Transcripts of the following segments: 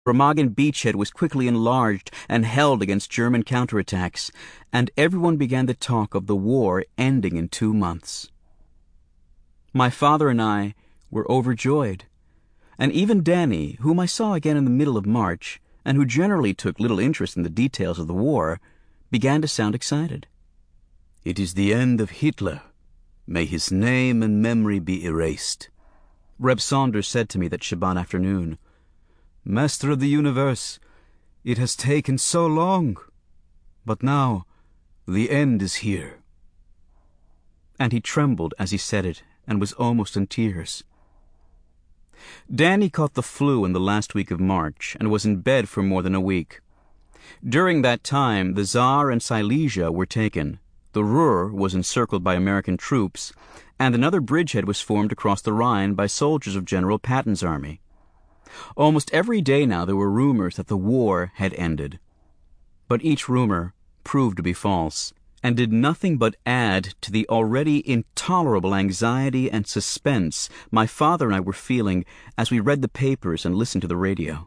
Remagen beachhead was quickly enlarged and held against German counterattacks, and everyone began to talk of the war ending in 2 months. My father and I were overjoyed, and even Danny, whom I saw again in the middle of March, and who generally took little interest in the details of the war, began to sound excited. "It is the end of Hitler. May his name and memory be erased," Reb Saunders said to me that Shabbat afternoon. "Master of the universe, it has taken so long, but now the end is here." And he trembled as he said it, and was almost in tears. Danny caught the flu in the last week of March, and was in bed for more than a week. During that time, the Saar and Silesia were taken, the Ruhr was encircled by American troops, and another bridgehead was formed across the Rhine by soldiers of General Patton's army. Almost every day now there were rumors that the war had ended. But each rumor proved to be false, and did nothing but add to the already intolerable anxiety and suspense my father and I were feeling as we read the papers and listened to the radio.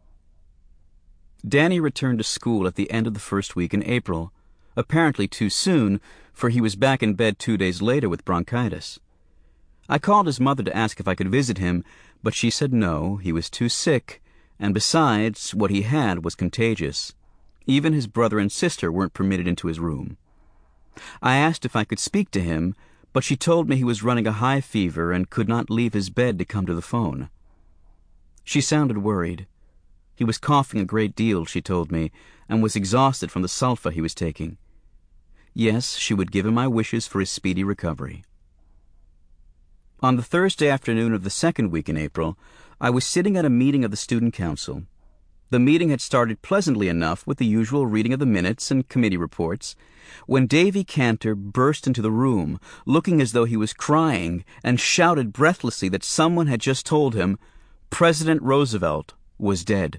Danny returned to school at the end of the first week in April, apparently too soon, for he was back in bed 2 days later with bronchitis. I called his mother to ask if I could visit him, but she said no, he was too sick, and besides, what he had was contagious. Even his brother and sister weren't permitted into his room. I asked if I could speak to him, but she told me he was running a high fever and could not leave his bed to come to the phone. She sounded worried. He was coughing a great deal, she told me, and was exhausted from the sulfa he was taking. Yes, she would give him my wishes for his speedy recovery. On the Thursday afternoon of the second week in April, I was sitting at a meeting of the Student Council. The meeting had started pleasantly enough with the usual reading of the minutes and committee reports, when Davy Cantor burst into the room, looking as though he was crying, and shouted breathlessly that someone had just told him President Roosevelt was dead.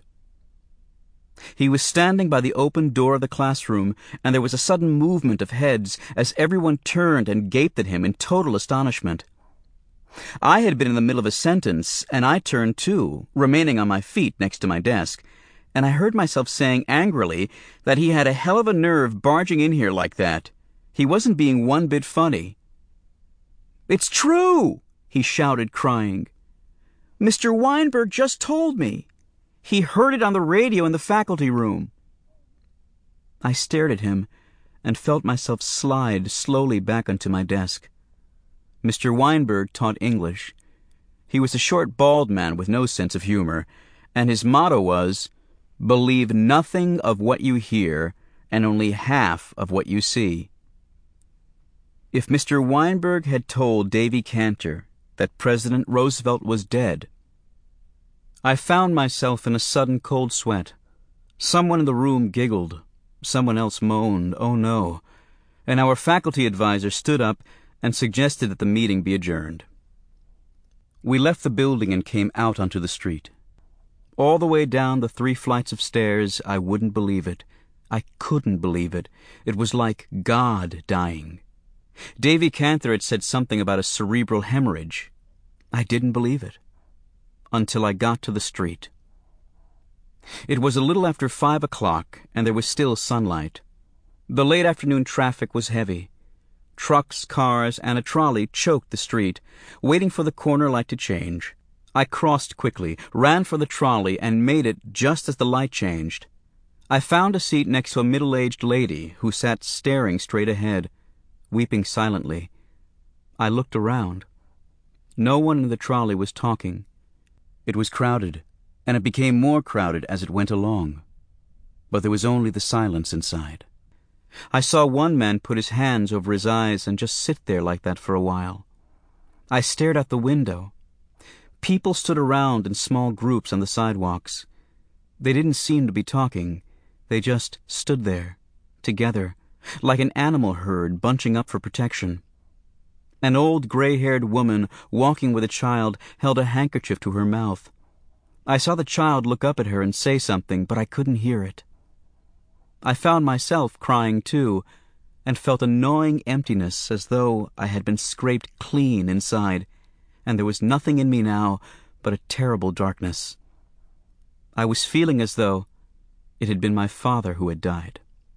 He was standing by the open door of the classroom, and there was a sudden movement of heads as everyone turned and gaped at him in total astonishment. I had been in the middle of a sentence, and I turned too, remaining on my feet next to my desk, and I heard myself saying angrily that he had a hell of a nerve barging in here like that. He wasn't being one bit funny. "It's true!" he shouted, crying. "Mr. Weinberg just told me. He heard it on the radio in the faculty room." I stared at him and felt myself slide slowly back onto my desk. Mr. Weinberg taught English. He was a short, bald man with no sense of humor, and his motto was, "Believe nothing of what you hear, and only half of what you see." If Mr. Weinberg had told Davy Cantor that President Roosevelt was dead, I found myself in a sudden cold sweat. Someone in the room giggled. Someone else moaned, "Oh no," and our faculty advisor stood up and suggested that the meeting be adjourned. We left the building and came out onto the street. All the way down the 3 flights of stairs, I wouldn't believe it. I couldn't believe it. It was like God dying. Davy Cantor had said something about a cerebral hemorrhage. I didn't believe it. Until I got to the street. It was a little after 5 o'clock, and there was still sunlight. The late afternoon traffic was heavy. Trucks, cars, and a trolley choked the street, waiting for the corner light to change. I crossed quickly, ran for the trolley, and made it just as the light changed. I found a seat next to a middle-aged lady who sat staring straight ahead, weeping silently. I looked around. No one in the trolley was talking. It was crowded, and it became more crowded as it went along. But there was only the silence inside. I saw one man put his hands over his eyes and just sit there like that for a while. I stared out the window. People stood around in small groups on the sidewalks. They didn't seem to be talking. They just stood there, together, like an animal herd bunching up for protection. An old gray-haired woman walking with a child held a handkerchief to her mouth. I saw the child look up at her and say something, but I couldn't hear it. I found myself crying too, and felt a gnawing emptiness as though I had been scraped clean inside, and there was nothing in me now but a terrible darkness. I was feeling as though it had been my father who had died.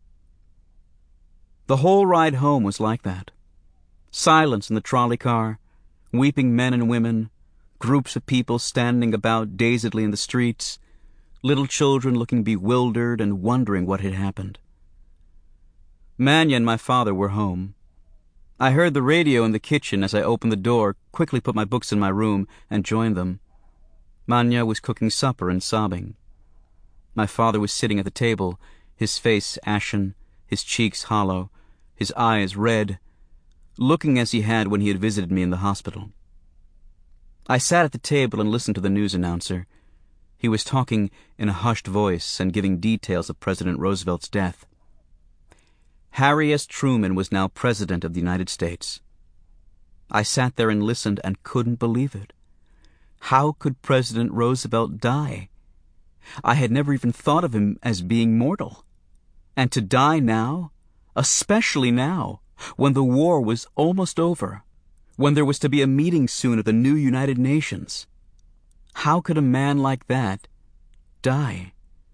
The whole ride home was like that. Silence in the trolley car, weeping men and women, groups of people standing about dazedly in the streets, little children looking bewildered and wondering what had happened. Manya and my father were home. I heard the radio in the kitchen as I opened the door, quickly put my books in my room, and joined them. Manya was cooking supper and sobbing. My father was sitting at the table, his face ashen, his cheeks hollow, his eyes red, looking as he had when he had visited me in the hospital. I sat at the table and listened to the news announcer. He was talking in a hushed voice and giving details of President Roosevelt's death. Harry S. Truman was now President of the United States. I sat there and listened and couldn't believe it. How could President Roosevelt die? I had never even thought of him as being mortal. And to die now, especially now, when the war was almost over, when there was to be a meeting soon of the new United Nations. How could a man like that die?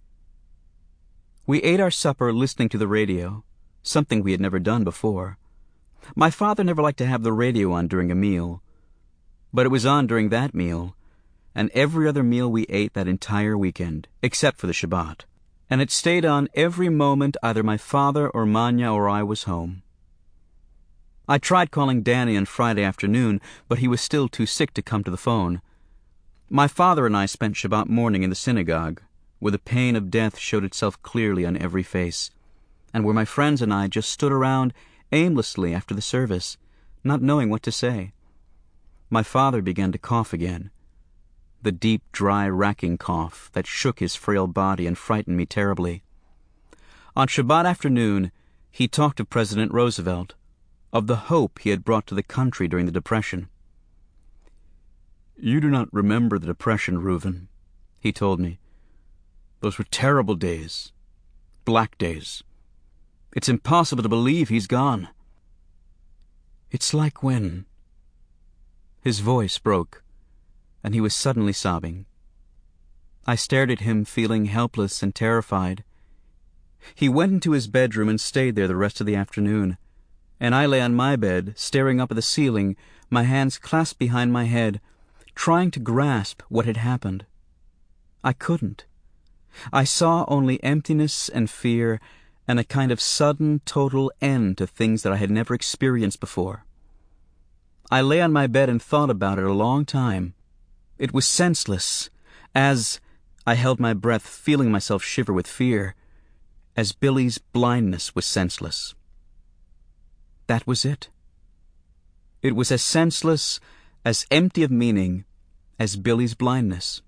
We ate our supper listening to the radio, something we had never done before. My father never liked to have the radio on during a meal, but it was on during that meal, and every other meal we ate that entire weekend, except for the Shabbat, and it stayed on every moment either my father or Manya or I was home. I tried calling Danny on Friday afternoon, but he was still too sick to come to the phone. My father and I spent Shabbat morning in the synagogue, where the pain of death showed itself clearly on every face, and where my friends and I just stood around aimlessly after the service, not knowing what to say. My father began to cough again, the deep, dry, racking cough that shook his frail body and frightened me terribly. On Shabbat afternoon, he talked of President Roosevelt, of the hope he had brought to the country during the Depression. "You do not remember the Depression, Reuven," he told me. "Those were terrible days, black days. It's impossible to believe he's gone." "It's like when—" His voice broke, and he was suddenly sobbing. I stared at him, feeling helpless and terrified. He went into his bedroom and stayed there the rest of the afternoon, and I lay on my bed, staring up at the ceiling, my hands clasped behind my head, trying to grasp what had happened. I couldn't. I saw only emptiness and fear and a kind of sudden, total end to things that I had never experienced before. I lay on my bed and thought about it a long time. It was senseless, as I held my breath, feeling myself shiver with fear, as Billy's blindness was senseless. That was it. It was as senseless, as empty of meaning, as Billy's blindness.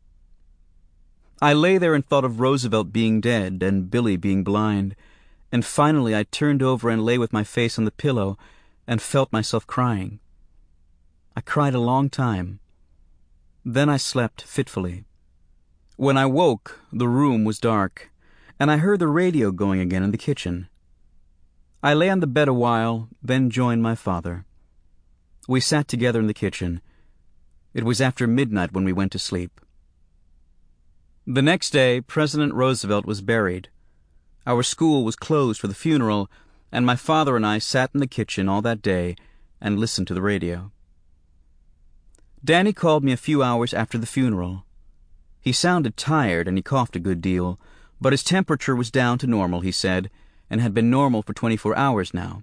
I lay there and thought of Roosevelt being dead and Billy being blind, and finally I turned over and lay with my face on the pillow and felt myself crying. I cried a long time. Then I slept fitfully. When I woke, the room was dark, and I heard the radio going again in the kitchen. I lay on the bed a while, then joined my father. We sat together in the kitchen. It was after midnight when we went to sleep. The next day, President Roosevelt was buried. Our school was closed for the funeral, and my father and I sat in the kitchen all that day and listened to the radio. Danny called me a few hours after the funeral. He sounded tired and he coughed a good deal, but his temperature was down to normal, he said, and had been normal for 24 hours now.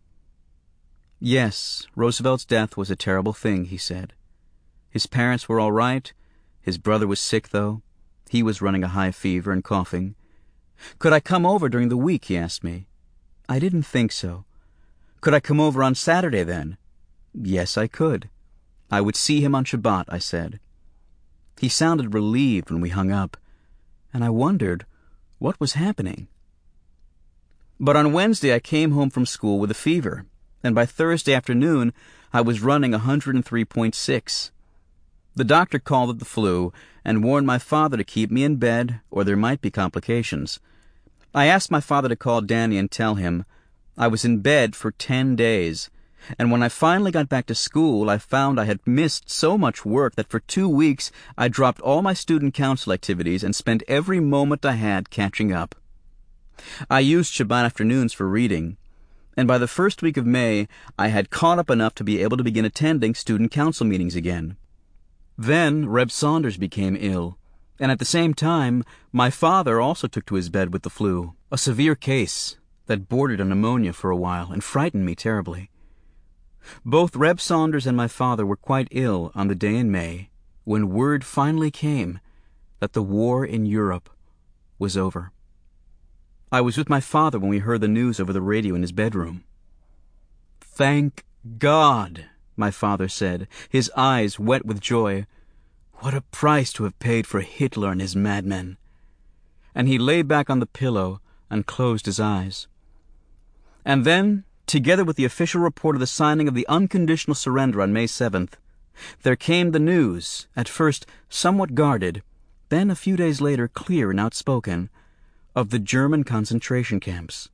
Yes, Roosevelt's death was a terrible thing, he said. His parents were all right. His brother was sick, though. He was running a high fever and coughing. Could I come over during the week, he asked me. I didn't think so. Could I come over on Saturday, then? Yes, I could. I would see him on Shabbat, I said. He sounded relieved when we hung up, and I wondered what was happening. But on Wednesday I came home from school with a fever, and by Thursday afternoon I was running 103.6. The doctor called it the flu and warned my father to keep me in bed or there might be complications. I asked my father to call Danny and tell him I was in bed for 10 days, And when I finally got back to school, I found I had missed so much work that for 2 weeks I dropped all my student council activities and spent every moment I had catching up. I used Shabbat afternoons for reading, and by the first week of May, I had caught up enough to be able to begin attending student council meetings again. Then Reb Saunders became ill, and at the same time, my father also took to his bed with the flu, a severe case that bordered on pneumonia for a while and frightened me terribly. Both Reb Saunders and my father were quite ill on the day in May when word finally came that the war in Europe was over. I was with my father when we heard the news over the radio in his bedroom. "Thank God," my father said, his eyes wet with joy. "What a price to have paid for Hitler and his madmen." And he lay back on the pillow and closed his eyes. And then, together with the official report of the signing of the unconditional surrender on May 7th, there came the news, at first somewhat guarded, then a few days later clear and outspoken, of the German concentration camps.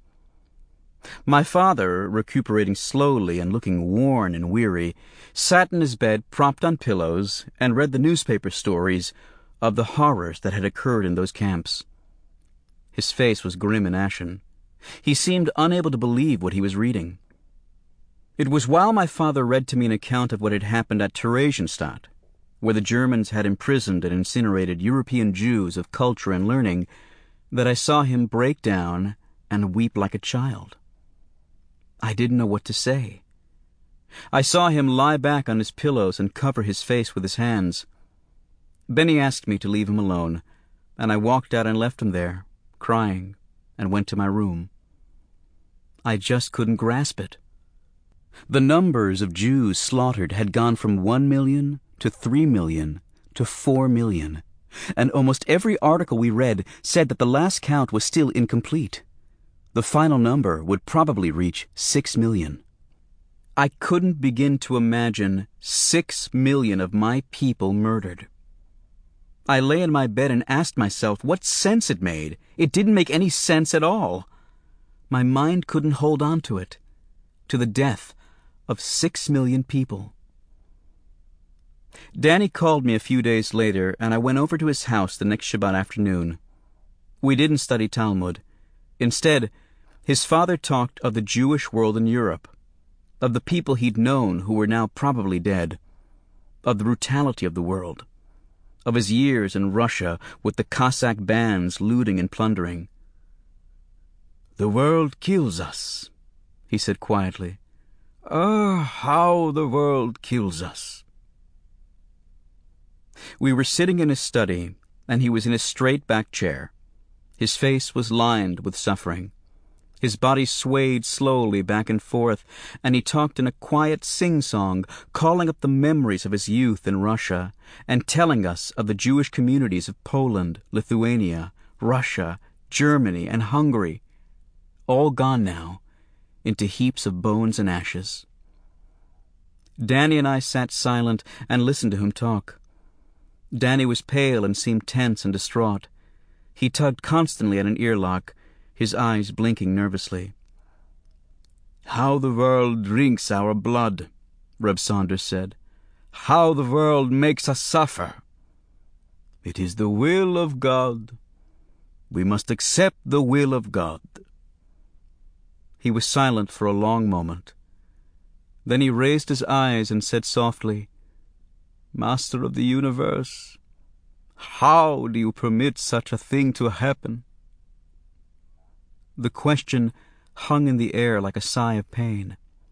My father, recuperating slowly and looking worn and weary, sat in his bed propped on pillows and read the newspaper stories of the horrors that had occurred in those camps. His face was grim and ashen. He seemed unable to believe what he was reading. It was while my father read to me an account of what had happened at Theresienstadt, where the Germans had imprisoned and incinerated European Jews of culture and learning, that I saw him break down and weep like a child. I didn't know what to say. I saw him lie back on his pillows and cover his face with his hands. Then he asked me to leave him alone, and I walked out and left him there, crying, and went to my room. I just couldn't grasp it. The numbers of Jews slaughtered had gone from 1 million to 3 million to 4 million. And almost every article we read said that the last count was still incomplete. The final number would probably reach 6 million. I couldn't begin to imagine 6 million of my people murdered. I lay in my bed and asked myself what sense it made. It didn't make any sense at all. My mind couldn't hold on to it, to the death of 6 million people. Danny called me a few days later, and I went over to his house the next Shabbat afternoon. We didn't study Talmud. Instead, his father talked of the Jewish world in Europe, of the people he'd known who were now probably dead, of the brutality of the world, of his years in Russia with the Cossack bands looting and plundering. "The world kills us," he said quietly. How the world kills us." We were sitting in his study, and he was in a straight-back chair. His face was lined with suffering. His body swayed slowly back and forth, and he talked in a quiet sing-song, calling up the memories of his youth in Russia, and telling us of the Jewish communities of Poland, Lithuania, Russia, Germany, and Hungary, all gone now, into heaps of bones and ashes. Danny and I sat silent and listened to him talk. Danny was pale and seemed tense and distraught. He tugged constantly at an earlock, his eyes blinking nervously. "How the world drinks our blood," Reb Saunders said. "How the world makes us suffer. It is the will of God. We must accept the will of God." He was silent for a long moment. Then he raised his eyes and said softly, "Master of the universe, how do you permit such a thing to happen?" The question hung in the air like a sigh of pain.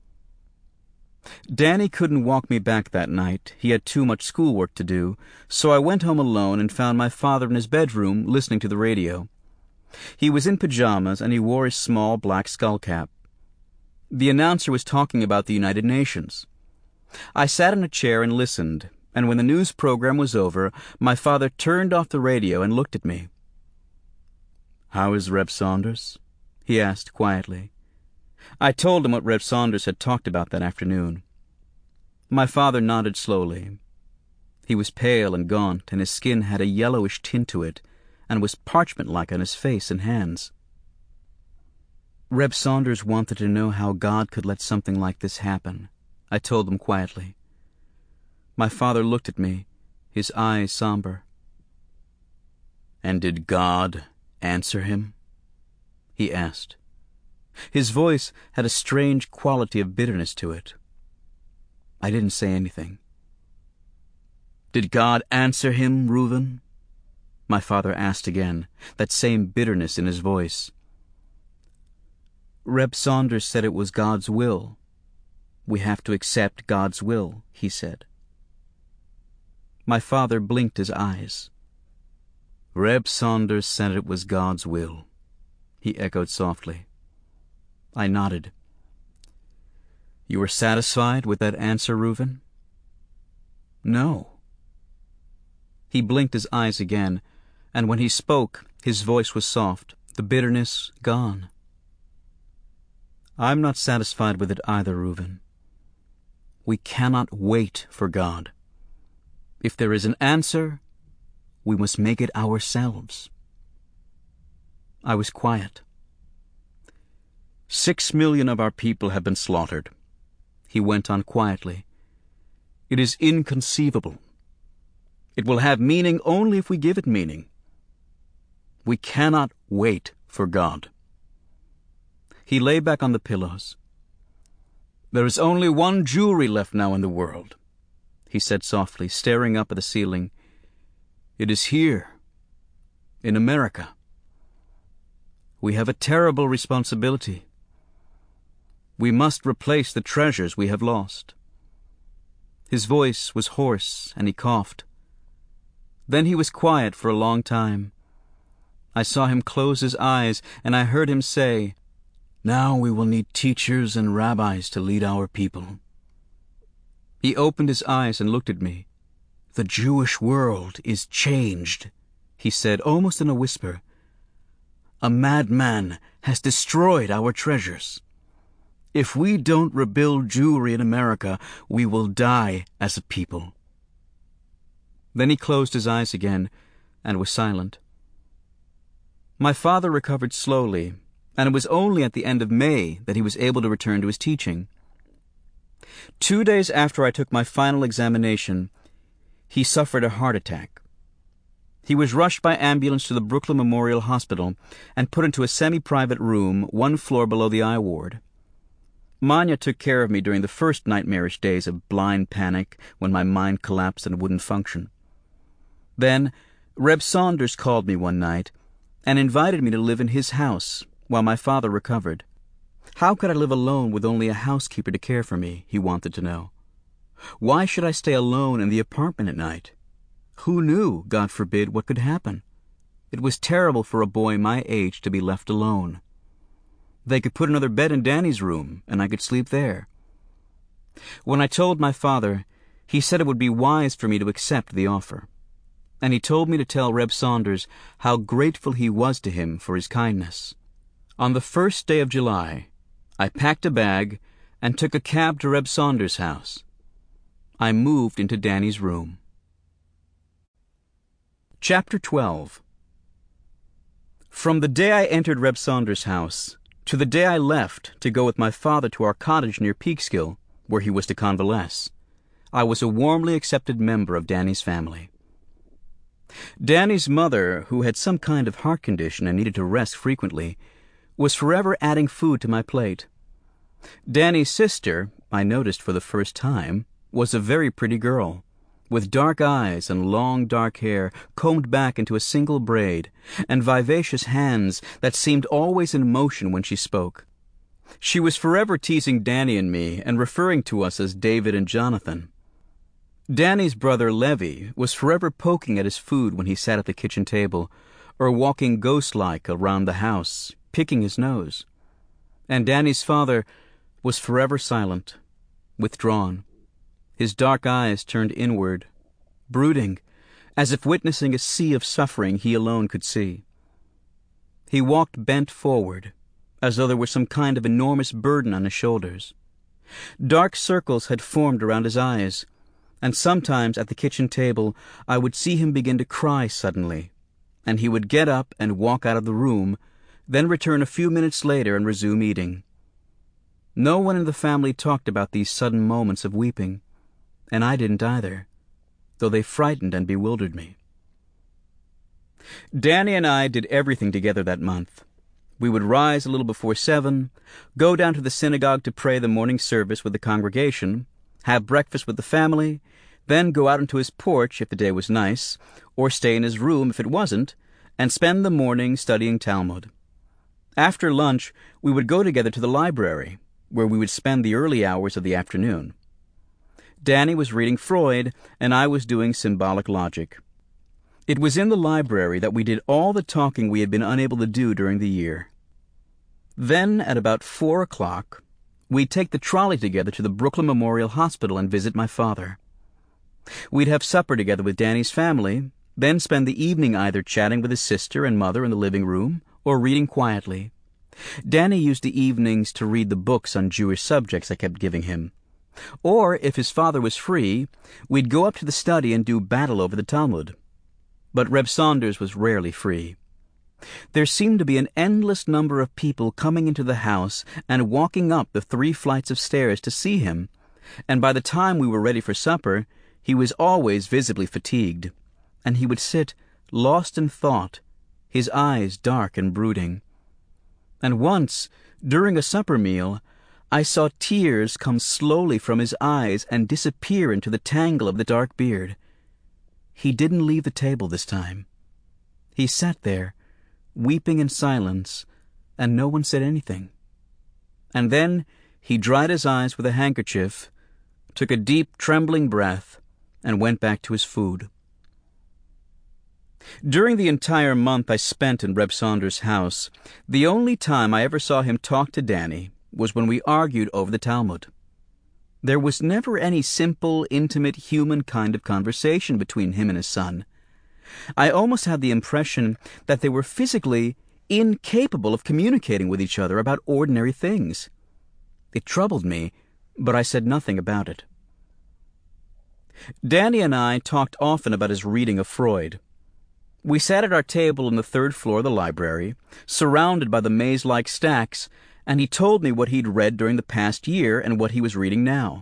Danny couldn't walk me back that night. He had too much schoolwork to do, so I went home alone and found my father in his bedroom listening to the radio. He was in pajamas and he wore his small black skull cap. The announcer was talking about the United Nations. I sat in a chair and listened, and when the news program was over, my father turned off the radio and looked at me. "How is Reb Saunders?" he asked quietly. I told him what Reb Saunders had talked about that afternoon. My father nodded slowly. He was pale and gaunt, and his skin had a yellowish tint to it, and was parchment-like on his face and hands. Reb Saunders wanted to know how God could let something like this happen. I told him quietly. My father looked at me, his eyes somber. "And did God answer him?" he asked. His voice had a strange quality of bitterness to it. I didn't say anything. "Did God answer him, Reuven?" my father asked again, that same bitterness in his voice. "Reb Saunders said it was God's will. We have to accept God's will," he said. My father blinked his eyes. "Reb Saunders said it was God's will," he echoed softly. I nodded. "You were satisfied with that answer, Reuven?" "No." He blinked his eyes again, and when he spoke, his voice was soft, the bitterness gone. "I'm not satisfied with it either, Reuven. We cannot wait for God. If there is an answer, we must make it ourselves." I was quiet. 6 million of our people have been slaughtered, he went on quietly. It is inconceivable. It will have meaning only if we give it meaning. We cannot wait for God. He lay back on the pillows. "There is only one Jewry left now in the world," he said softly, staring up at the ceiling. "It is here, in America. We have a terrible responsibility. We must replace the treasures we have lost." His voice was hoarse, and he coughed. Then he was quiet for a long time. I saw him close his eyes, and I heard him say, "Now we will need teachers and rabbis to lead our people." He opened his eyes and looked at me. "The Jewish world is changed," he said, almost in a whisper. "A madman has destroyed our treasures. If we don't rebuild Jewry in America, we will die as a people." Then he closed his eyes again and was silent. My father recovered slowly, and it was only at the end of May that he was able to return to his teaching. 2 days after I took my final examination, he suffered a heart attack. He was rushed by ambulance to the Brooklyn Memorial Hospital and put into a semi-private room 1 floor below the eye ward. Manya took care of me during the first nightmarish days of blind panic when my mind collapsed and wouldn't function. Then Reb Saunders called me one night and invited me to live in his house while my father recovered. How could I live alone with only a housekeeper to care for me, he wanted to know. Why should I stay alone in the apartment at night? Who knew, God forbid, what could happen? It was terrible for a boy my age to be left alone. They could put another bed in Danny's room, and I could sleep there. When I told my father, he said it would be wise for me to accept the offer. And he told me to tell Reb Saunders how grateful he was to him for his kindness. On the 1st day of July, I packed a bag and took a cab to Reb Saunders' house. I moved into Danny's room. Chapter 12. From the day I entered Reb Saunders' house to the day I left to go with my father to our cottage near Peekskill, where he was to convalesce, I was a warmly accepted member of Danny's family. Danny's mother, who had some kind of heart condition and needed to rest frequently, was forever adding food to my plate. Danny's sister, I noticed for the first time, was a very pretty girl, with dark eyes and long dark hair combed back into a single braid, and vivacious hands that seemed always in motion when she spoke. She was forever teasing Danny and me and referring to us as David and Jonathan. Danny's brother Levi was forever poking at his food when he sat at the kitchen table, or walking ghost-like around the house, picking his nose. And Danny's father was forever silent, withdrawn, his dark eyes turned inward, brooding, as if witnessing a sea of suffering he alone could see. He walked bent forward, as though there were some kind of enormous burden on his shoulders. Dark circles had formed around his eyes, and sometimes at the kitchen table I would see him begin to cry suddenly, and he would get up and walk out of the room, then return a few minutes later and resume eating. No one in the family talked about these sudden moments of weeping, and I didn't either, though they frightened and bewildered me. Danny and I did everything together that month. We would rise a little before 7, go down to the synagogue to pray the morning service with the congregation, have breakfast with the family, then go out into his porch if the day was nice, or stay in his room if it wasn't, and spend the morning studying Talmud. After lunch, we would go together to the library, where we would spend the early hours of the afternoon. Danny was reading Freud, and I was doing symbolic logic. It was in the library that we did all the talking we had been unable to do during the year. Then, at about 4 o'clock, we'd take the trolley together to the Brooklyn Memorial Hospital and visit my father. We'd have supper together with Danny's family, then spend the evening either chatting with his sister and mother in the living room or reading quietly. Danny used the evenings to read the books on Jewish subjects I kept giving him. Or, if his father was free, we'd go up to the study and do battle over the Talmud. But Reb Saunders was rarely free. There seemed to be an endless number of people coming into the house and walking up the 3 flights of stairs to see him, and by the time we were ready for supper, he was always visibly fatigued, and he would sit lost in thought, his eyes dark and brooding. And once, during a supper meal, I saw tears come slowly from his eyes and disappear into the tangle of the dark beard. He didn't leave the table this time. He sat there, weeping in silence, and no one said anything. And then he dried his eyes with a handkerchief, took a deep, trembling breath, and went back to his food. During the entire month I spent in Reb Saunders' house, the only time I ever saw him talk to Danny was when we argued over the Talmud. There was never any simple, intimate, human kind of conversation between him and his son. I almost had the impression that they were physically incapable of communicating with each other about ordinary things. It troubled me, but I said nothing about it. Danny and I talked often about his reading of Freud. We sat at our table on the 3rd floor of the library, surrounded by the maze-like stacks, and he told me what he'd read during the past year and what he was reading now.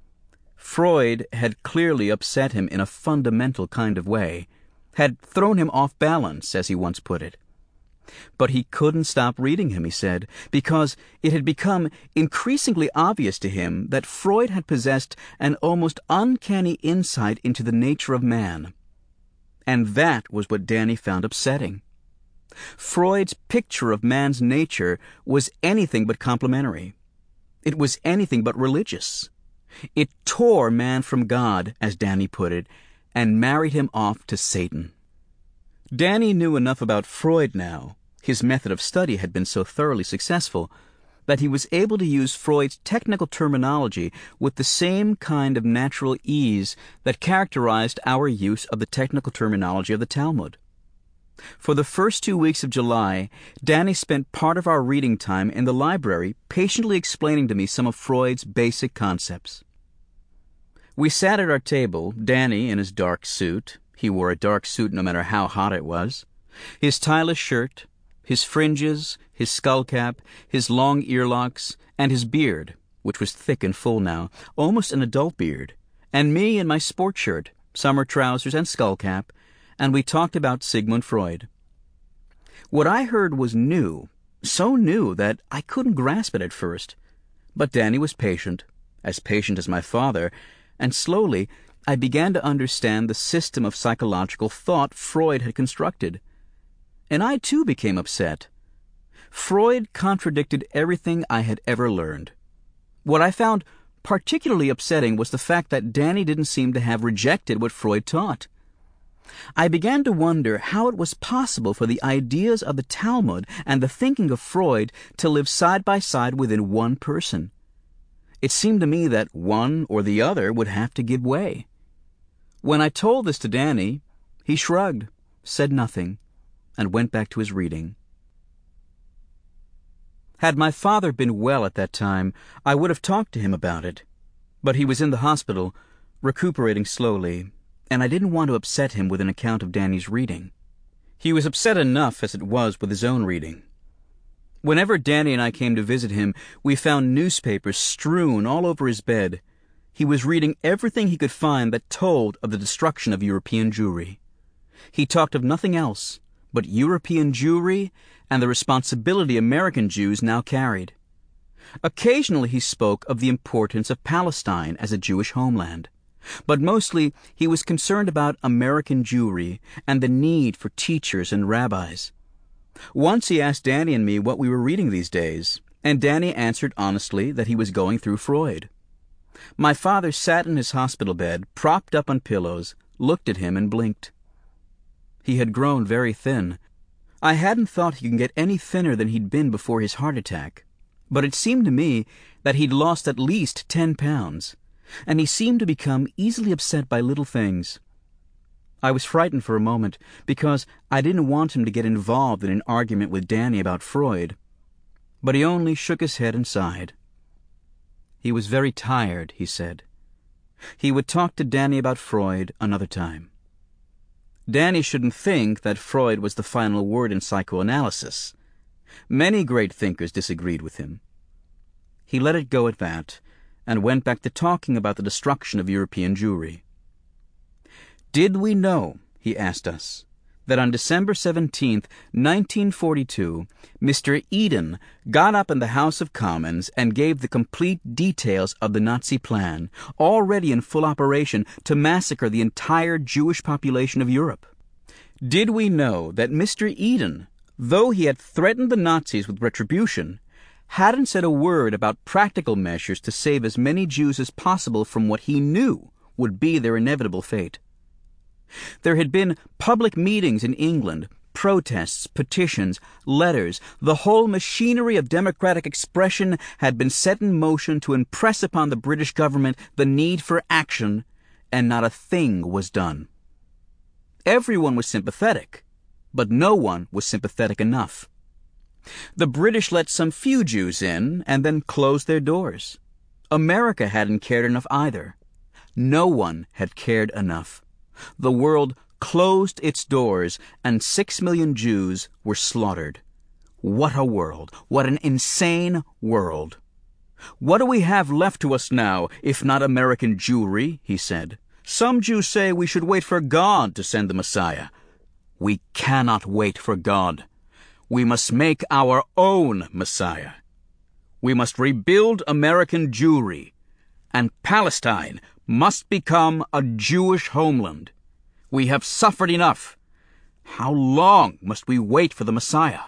Freud had clearly upset him in a fundamental kind of way, had thrown him off balance, as he once put it. But he couldn't stop reading him, he said, because it had become increasingly obvious to him that Freud had possessed an almost uncanny insight into the nature of man. And that was what Danny found upsetting. Freud's picture of man's nature was anything but complimentary. It was anything but religious. It tore man from God, as Danny put it, and married him off to Satan. Danny knew enough about Freud now, his method of study had been so thoroughly successful, that he was able to use Freud's technical terminology with the same kind of natural ease that characterized our use of the technical terminology of the Talmud. For the first 2 weeks of July, Danny spent part of our reading time in the library patiently explaining to me some of Freud's basic concepts. We sat at our table, Danny in his dark suit. He wore a dark suit no matter how hot it was. His tieless shirt, his fringes, his skullcap, his long earlocks, and his beard, which was thick and full now, almost an adult beard, and me in my sport shirt, summer trousers, and skullcap, and we talked about Sigmund Freud. What I heard was new, so new that I couldn't grasp it at first. But Danny was patient as my father, and slowly I began to understand the system of psychological thought Freud had constructed. And I too became upset. Freud contradicted everything I had ever learned. What I found particularly upsetting was the fact that Danny didn't seem to have rejected what Freud taught. I began to wonder how it was possible for the ideas of the Talmud and the thinking of Freud to live side by side within one person. It seemed to me that one or the other would have to give way. When I told this to Danny, he shrugged, said nothing, and went back to his reading. Had my father been well at that time, I would have talked to him about it. But he was in the hospital, recuperating slowly, and I didn't want to upset him with an account of Danny's reading. He was upset enough as it was with his own reading. Whenever Danny and I came to visit him, we found newspapers strewn all over his bed. He was reading everything he could find that told of the destruction of European Jewry. He talked of nothing else but European Jewry and the responsibility American Jews now carried. Occasionally he spoke of the importance of Palestine as a Jewish homeland, but mostly he was concerned about American Jewry and the need for teachers and rabbis. Once he asked Danny and me what we were reading these days, and Danny answered honestly that he was going through Freud. My father sat in his hospital bed, propped up on pillows, looked at him and blinked. He had grown very thin. I hadn't thought he could get any thinner than he'd been before his heart attack, but it seemed to me that he'd lost at least 10 pounds, and he seemed to become easily upset by little things. I was frightened for a moment, because I didn't want him to get involved in an argument with Danny about Freud, but he only shook his head and sighed. He was very tired, he said. He would talk to Danny about Freud another time. Danny shouldn't think that Freud was the final word in psychoanalysis. Many great thinkers disagreed with him. He let it go at that, and went back to talking about the destruction of European Jewry. Did we know, he asked us, that on December 17th, 1942, Mr. Eden got up in the House of Commons and gave the complete details of the Nazi plan, already in full operation, to massacre the entire Jewish population of Europe? Did we know that Mr. Eden, though he had threatened the Nazis with retribution, hadn't said a word about practical measures to save as many Jews as possible from what he knew would be their inevitable fate? There had been public meetings in England, protests, petitions, letters. The whole machinery of democratic expression had been set in motion to impress upon the British government the need for action, and not a thing was done. Everyone was sympathetic, but no one was sympathetic enough. The British let some few Jews in and then closed their doors. America hadn't cared enough either. No one had cared enough. The world closed its doors, and 6 million Jews were slaughtered. What a world! What an insane world! What do we have left to us now, if not American Jewry? He said. Some Jews say we should wait for God to send the Messiah. We cannot wait for God. We must make our own Messiah. We must rebuild American Jewry, and Palestine must become a Jewish homeland. We have suffered enough. How long must we wait for the Messiah?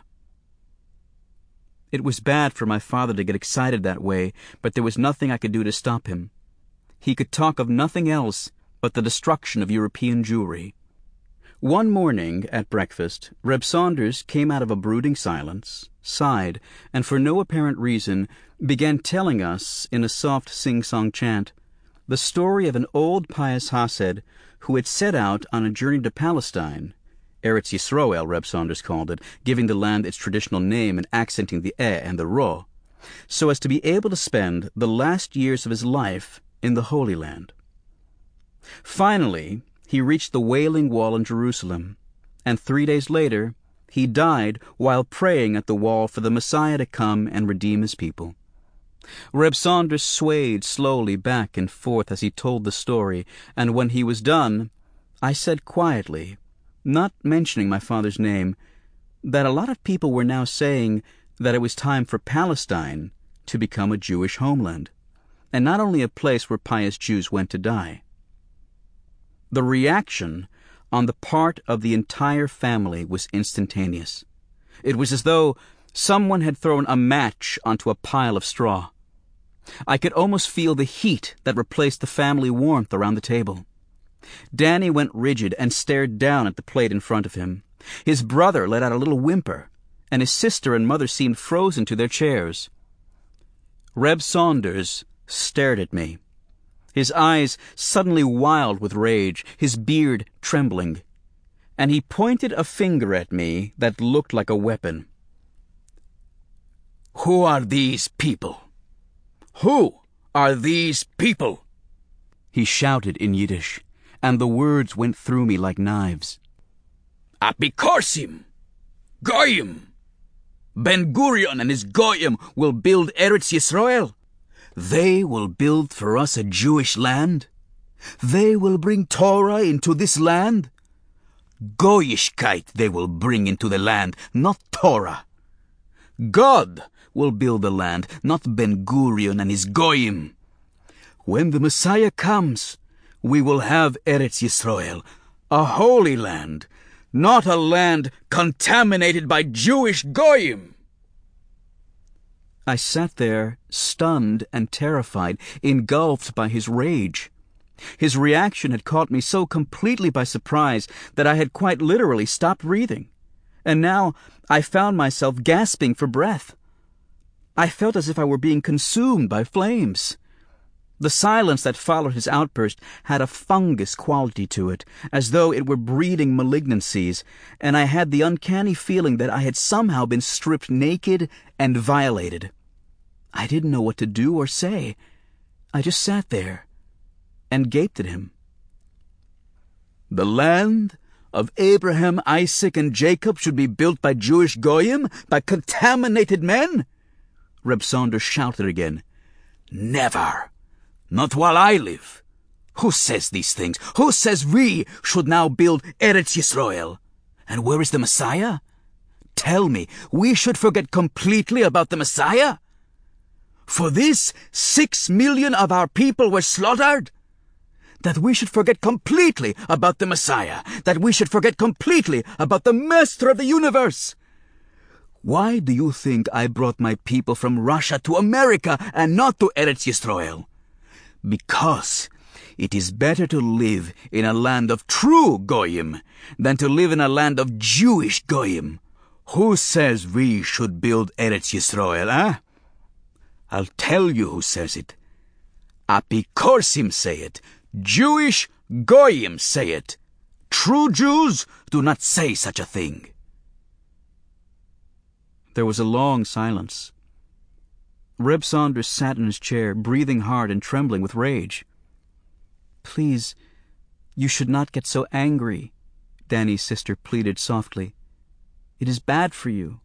It was bad for my father to get excited that way, but there was nothing I could do to stop him. He could talk of nothing else but the destruction of European Jewry. One morning at breakfast, Reb Saunders came out of a brooding silence, sighed, and for no apparent reason began telling us, in a soft sing-song chant, the story of an old pious Hasid who had set out on a journey to Palestine, Eretz Yisroel, Reb Saunders called it, giving the land its traditional name and accenting the and the ro, so as to be able to spend the last years of his life in the Holy Land. Finally, he reached the Wailing Wall in Jerusalem, and 3 days later he died while praying at the wall for the Messiah to come and redeem his people. Reb Saunders swayed slowly back and forth as he told the story, and when he was done, I said quietly, not mentioning my father's name, that a lot of people were now saying that it was time for Palestine to become a Jewish homeland, and not only a place where pious Jews went to die. The reaction on the part of the entire family was instantaneous. It was as though someone had thrown a match onto a pile of straw. I could almost feel the heat that replaced the family warmth around the table. Danny went rigid and stared down at the plate in front of him. His brother let out a little whimper, and his sister and mother seemed frozen to their chairs. Reb Saunders stared at me, his eyes suddenly wild with rage, his beard trembling, and he pointed a finger at me that looked like a weapon. "Who are these people? Who are these people?" he shouted in Yiddish, and the words went through me like knives. "Apikorsim! Goyim! Ben-Gurion and his Goyim will build Eretz Yisrael. They will build for us a Jewish land. They will bring Torah into this land. Goyishkeit they will bring into the land, not Torah. God will build the land, not Ben-Gurion and his Goyim. When the Messiah comes, we will have Eretz Yisrael, a holy land, not a land contaminated by Jewish Goyim. I sat there, stunned and terrified, engulfed by his rage. His reaction had caught me so completely by surprise that I had quite literally stopped breathing. And now I found myself gasping for breath. I felt as if I were being consumed by flames. The silence that followed his outburst had a fungus quality to it, as though it were breeding malignancies, and I had the uncanny feeling that I had somehow been stripped naked and violated. I didn't know what to do or say. I just sat there and gaped at him. The land of Abraham, Isaac, and Jacob should be built by Jewish Goyim, by contaminated men? Reb Saunders shouted again. Never. Not while I live. Who says these things? Who says we should now build Eretz Yisrael? And where is the Messiah? Tell me, we should forget completely about the Messiah? For this 6 million of our people were slaughtered? That we should forget completely about the Messiah? That we should forget completely about the Master of the universe? Why do you think I brought my people from Russia to America and not to Eretz Yisrael? Because it is better to live in a land of true Goyim than to live in a land of Jewish Goyim. Who says we should build Eretz Yisrael, eh? I'll tell you who says it. Apikorsim say it. Jewish Goyim say it. True Jews do not say such a thing. There was a long silence. Reb Saunders sat in his chair, breathing hard and trembling with rage. Please, you should not get so angry, Danny's sister pleaded softly. It is bad for you.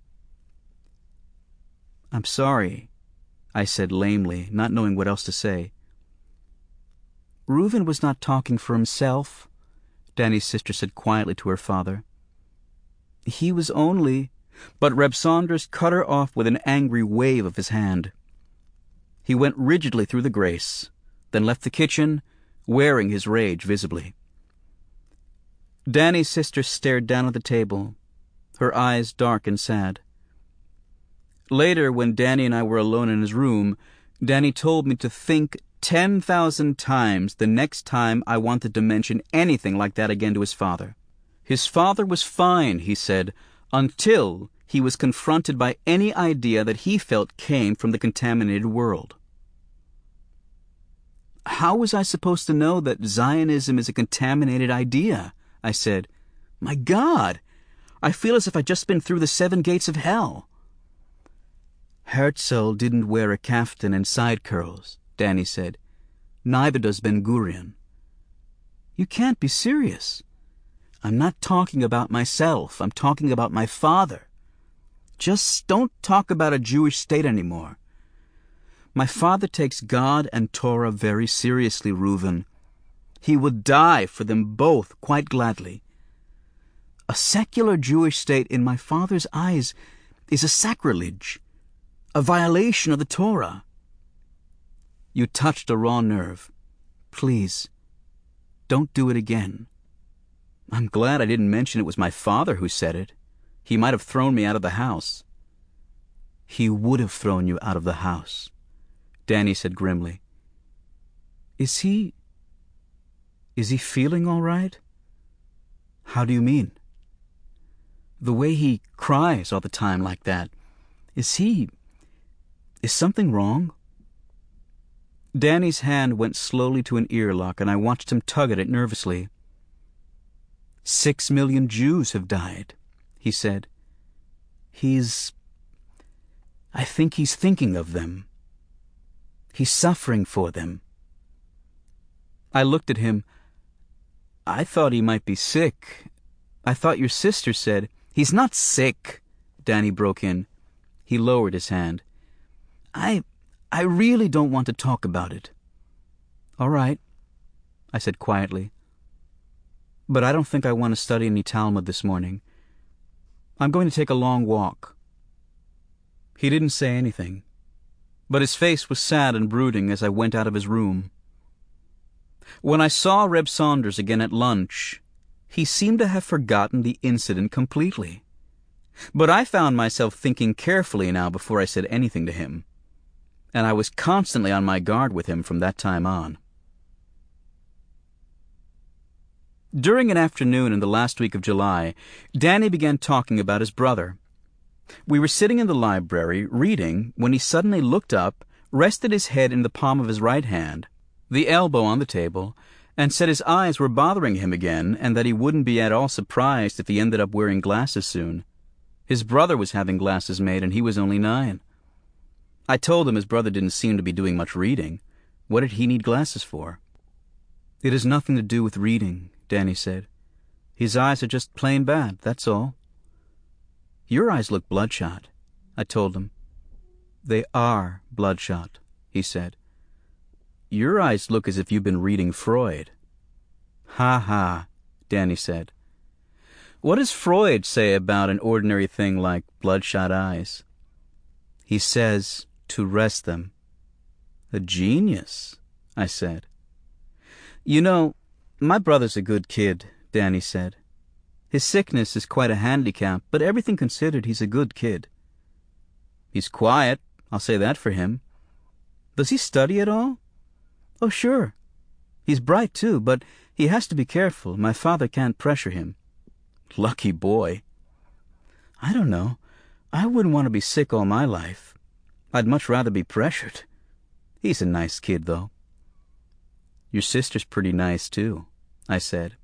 I'm sorry, I said lamely, not knowing what else to say. Reuven was not talking for himself, Danny's sister said quietly to her father. He was only... But Reb Saunders cut her off with an angry wave of his hand. He went rigidly through the grace, then left the kitchen, wearing his rage visibly. Danny's sister stared down at the table, her eyes dark and sad. Later, when Danny and I were alone in his room, Danny told me to think 10,000 times the next time I wanted to mention anything like that again to his father. His father was fine, he said, until he was confronted by any idea that he felt came from the contaminated world. How was I supposed to know that Zionism is a contaminated idea? I said. My God, I feel as if I'd just been through the 7 gates of hell. Herzl didn't wear a kaftan and side curls, Danny said. Neither does Ben-Gurion. You can't be serious. I'm not talking about myself. I'm talking about my father. Just don't talk about a Jewish state anymore. My father takes God and Torah very seriously, Reuven. He would die for them both quite gladly. A secular Jewish state in my father's eyes is a sacrilege, a violation of the Torah. You touched a raw nerve. Please, don't do it again. I'm glad I didn't mention it was my father who said it. He might have thrown me out of the house. He would have thrown you out of the house, Danny said grimly. Is he feeling all right? How do you mean? The way he cries all the time like that. Is something wrong? Danny's hand went slowly to an earlock, and I watched him tug at it nervously. 6 million Jews have died, he said. I think he's thinking of them. He's suffering for them. I looked at him. I thought he might be sick. I thought your sister said... He's not sick, Danny broke in. He lowered his hand. I really don't want to talk about it. All right, I said quietly. But I don't think I want to study any Talmud this morning. I'm going to take a long walk. He didn't say anything, but his face was sad and brooding as I went out of his room. When I saw Reb Saunders again at lunch, he seemed to have forgotten the incident completely. But I found myself thinking carefully now before I said anything to him, and I was constantly on my guard with him from that time on. During an afternoon in the last week of July, Danny began talking about his brother. We were sitting in the library, reading, when he suddenly looked up, rested his head in the palm of his right hand, the elbow on the table, and said his eyes were bothering him again, and that he wouldn't be at all surprised if he ended up wearing glasses soon. His brother was having glasses made, and he was only 9. I told him his brother didn't seem to be doing much reading. What did he need glasses for? It has nothing to do with reading, Danny said. His eyes are just plain bad, that's all. Your eyes look bloodshot, I told him. They are bloodshot, he said. Your eyes look as if you've been reading Freud. Ha ha, Danny said. What does Freud say about an ordinary thing like bloodshot eyes? He says to rest them. A genius, I said. You know, my brother's a good kid, Danny said. His sickness is quite a handicap, but everything considered, he's a good kid. He's quiet, I'll say that for him. Does he study at all? Oh, sure. He's bright, too, but he has to be careful. My father can't pressure him. Lucky boy. I don't know. I wouldn't want to be sick all my life. I'd much rather be pressured. He's a nice kid, though. Your sister's pretty nice, too, I said.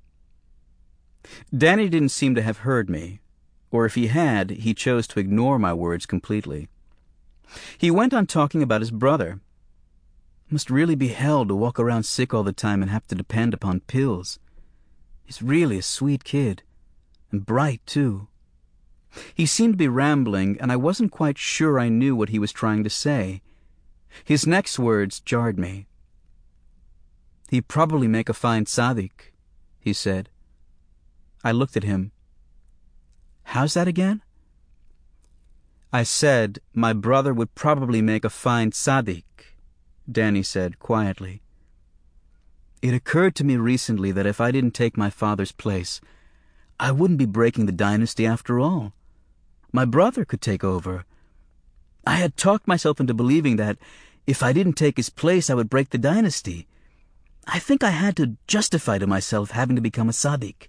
Danny didn't seem to have heard me, or if he had, he chose to ignore my words completely. He went on talking about his brother. Must really be hell to walk around sick all the time and have to depend upon pills. He's really a sweet kid, and bright, too. He seemed to be rambling, and I wasn't quite sure I knew what he was trying to say. His next words jarred me. He'd probably make a fine tzaddik, he said. I looked at him. How's that again? I said my brother would probably make a fine tzaddik, Danny said quietly. It occurred to me recently that if I didn't take my father's place, I wouldn't be breaking the dynasty after all. My brother could take over. I had talked myself into believing that if I didn't take his place, I would break the dynasty. I think I had to justify to myself having to become a tzaddik.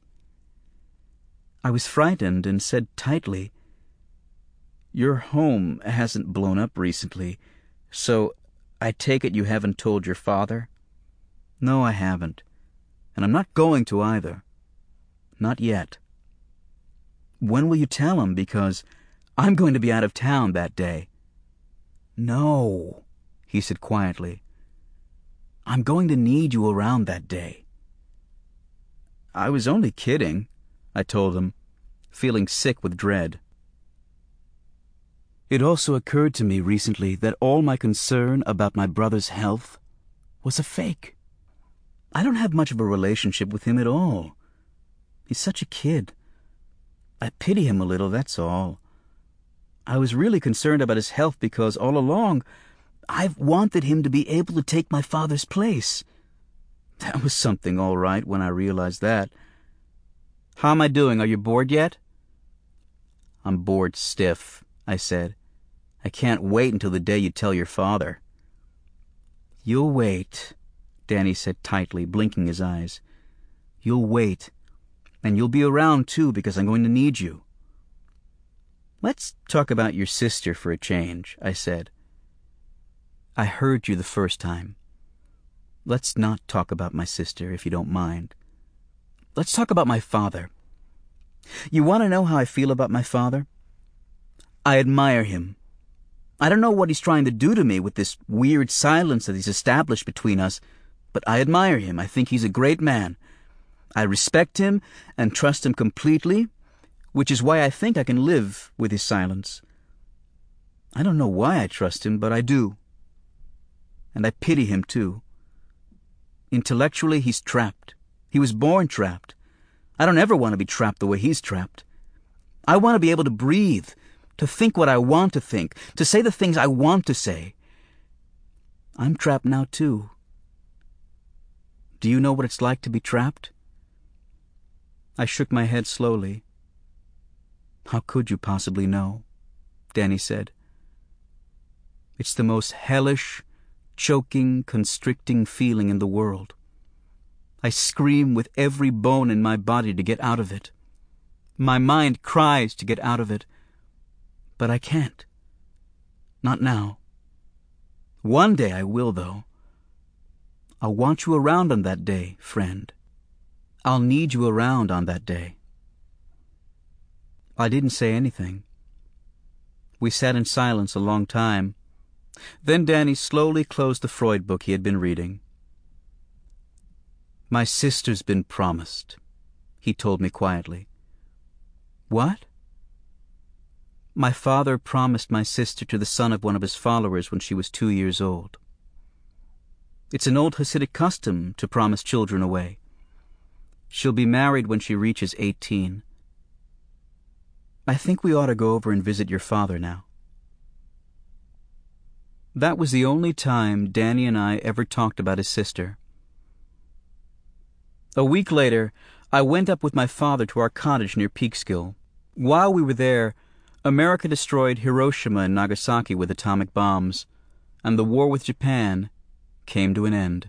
I was frightened and said tightly, Your home hasn't blown up recently, so I take it you haven't told your father? No, I haven't. And I'm not going to either. Not yet. When will you tell him? Because I'm going to be out of town that day. No, he said quietly. I'm going to need you around that day. I was only kidding, I told him, feeling sick with dread. It also occurred to me recently that all my concern about my brother's health was a fake. I don't have much of a relationship with him at all. He's such a kid. I pity him a little, that's all. I was really concerned about his health because all along I've wanted him to be able to take my father's place. That was something, all right, when I realized that. How am I doing? Are you bored yet? I'm bored stiff, I said. I can't wait until the day you tell your father. You'll wait, Danny said tightly, blinking his eyes. You'll wait, and you'll be around too because I'm going to need you. Let's talk about your sister for a change, I said. I heard you the first time. Let's not talk about my sister, if you don't mind. Let's talk about my father. You want to know how I feel about my father? I admire him. I don't know what he's trying to do to me with this weird silence that he's established between us, but I admire him. I think he's a great man. I respect him and trust him completely, which is why I think I can live with his silence. I don't know why I trust him, but I do. And I pity him, too. Intellectually, he's trapped. He was born trapped. I don't ever want to be trapped the way he's trapped. I want to be able to breathe, to think what I want to think, to say the things I want to say. I'm trapped now, too. Do you know what it's like to be trapped? I shook my head slowly. How could you possibly know? Danny said. It's the most hellish, choking, constricting feeling in the world. I scream with every bone in my body to get out of it. My mind cries to get out of it. But I can't. Not now. One day I will, though. I'll want you around on that day, friend. I'll need you around on that day. I didn't say anything. We sat in silence a long time. Then Danny slowly closed the Freud book he had been reading. My sister's been promised, he told me quietly. What? My father promised my sister to the son of one of his followers when she was 2 years old. It's an old Hasidic custom to promise children away. She'll be married when she reaches 18. I think we ought to go over and visit your father now. That was the only time Danny and I ever talked about his sister. A week later, I went up with my father to our cottage near Peekskill. While we were there, America destroyed Hiroshima and Nagasaki with atomic bombs, and the war with Japan came to an end.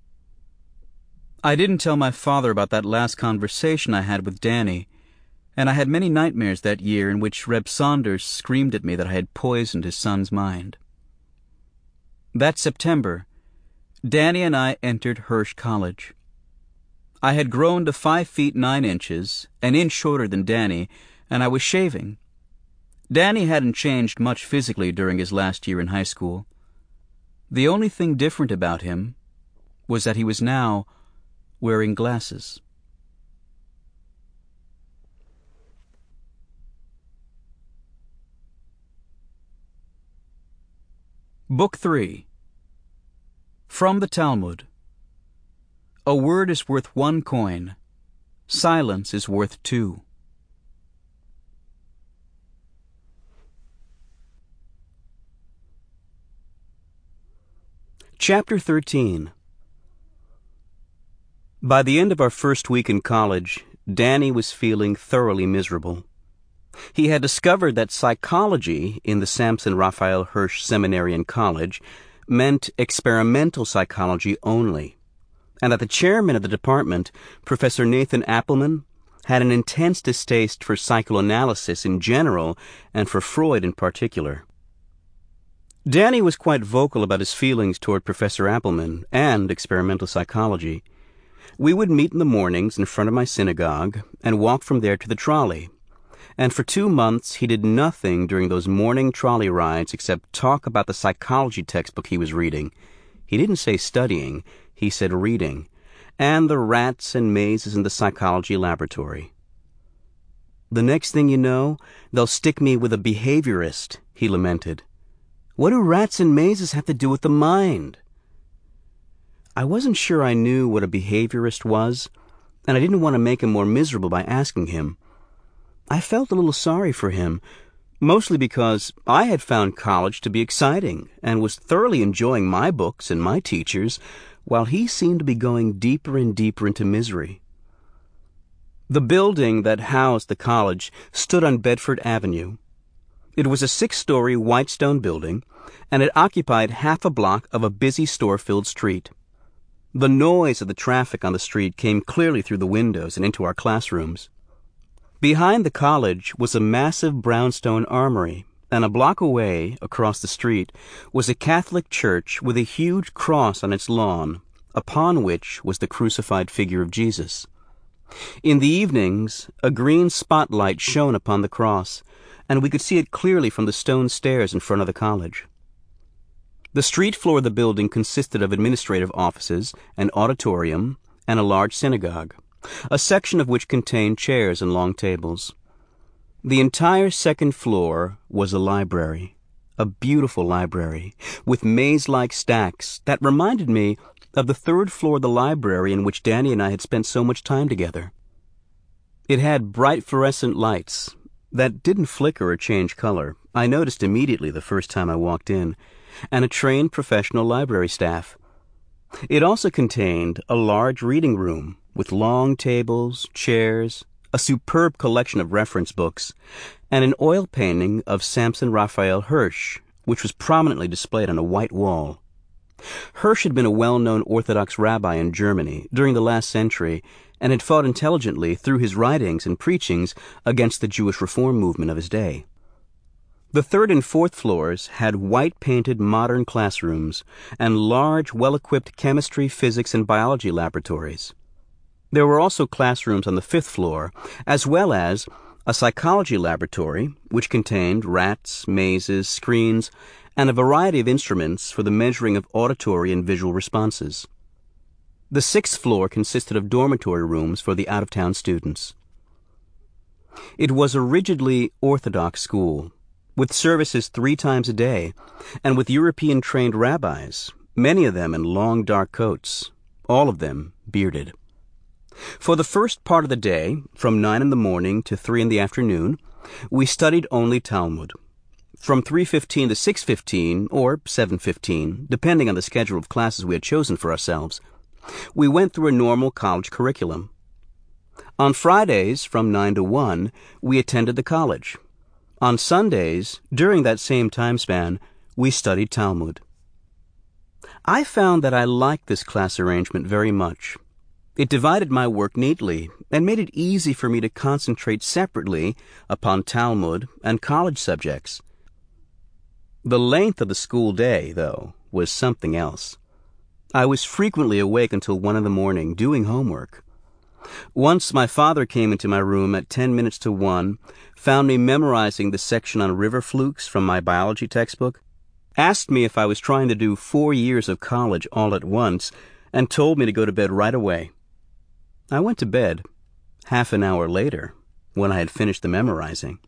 I didn't tell my father about that last conversation I had with Danny, and I had many nightmares that year in which Reb Saunders screamed at me that I had poisoned his son's mind. That September, Danny and I entered Hirsch College. I had grown to 5 feet 9 inches, an inch shorter than Danny, and I was shaving. Danny hadn't changed much physically during his last year in high school. The only thing different about him was that he was now wearing glasses. Book 3. From the Talmud. A word is worth 1 coin. Silence is worth 2. Chapter 13. By the end of our first week in college, Danny was feeling thoroughly miserable. He had discovered that psychology in the Samson Raphael Hirsch Seminary and College meant experimental psychology only, and that the chairman of the department, Professor Nathan Appelman, had an intense distaste for psychoanalysis in general and for Freud in particular. Danny was quite vocal about his feelings toward Professor Appelman and experimental psychology. We would meet in the mornings in front of my synagogue and walk from there to the trolley. And for 2 months he did nothing during those morning trolley rides except talk about the psychology textbook he was reading. He didn't say studying, he said reading, and the rats and mazes in the psychology laboratory. The next thing you know, they'll stick me with a behaviorist, he lamented. What do rats and mazes have to do with the mind? I wasn't sure I knew what a behaviorist was, and I didn't want to make him more miserable by asking him. I felt a little sorry for him, mostly because I had found college to be exciting and was thoroughly enjoying my books and my teachers, while he seemed to be going deeper and deeper into misery. The building that housed the college stood on Bedford Avenue. It was a 6-story white stone building, and it occupied half a block of a busy store-filled street. The noise of the traffic on the street came clearly through the windows and into our classrooms. Behind the college was a massive brownstone armory, and a block away, across the street, was a Catholic church with a huge cross on its lawn, upon which was the crucified figure of Jesus. In the evenings, a green spotlight shone upon the cross, and we could see it clearly from the stone stairs in front of the college. The street floor of the building consisted of administrative offices, an auditorium, and a large synagogue, a section of which contained chairs and long tables. The entire second floor was a library, a beautiful library, with maze-like stacks that reminded me of the third floor of the library in which Danny and I had spent so much time together. It had bright fluorescent lights that didn't flicker or change color. I noticed immediately the first time I walked in, and a trained professional library staff. It also contained a large reading room with long tables, chairs, a superb collection of reference books, and an oil painting of Samson Raphael Hirsch, which was prominently displayed on a white wall. Hirsch had been a well-known Orthodox rabbi in Germany during the last century and had fought intelligently through his writings and preachings against the Jewish reform movement of his day. The third and fourth floors had white-painted modern classrooms and large, well-equipped chemistry, physics, and biology laboratories. There were also classrooms on the fifth floor, as well as a psychology laboratory, which contained rats, mazes, screens, and a variety of instruments for the measuring of auditory and visual responses. The sixth floor consisted of dormitory rooms for the out-of-town students. It was a rigidly Orthodox school, with services 3 times a day, and with European-trained rabbis, many of them in long dark coats, all of them bearded. For the first part of the day, from 9 in the morning to 3 in the afternoon, we studied only Talmud. From 3:15 to 6:15, or 7:15, depending on the schedule of classes we had chosen for ourselves, we went through a normal college curriculum. On Fridays, from 9 to 1, we attended the college. On Sundays, during that same time span, we studied Talmud. I found that I liked this class arrangement very much. It divided my work neatly and made it easy for me to concentrate separately upon Talmud and college subjects. The length of the school day, though, was something else. I was frequently awake until 1 in the morning doing homework. Once my father came into my room at 10 minutes to 1, found me memorizing the section on river flukes from my biology textbook, asked me if I was trying to do 4 years of college all at once, and told me to go to bed right away. I went to bed half an hour later when I had finished the memorizing.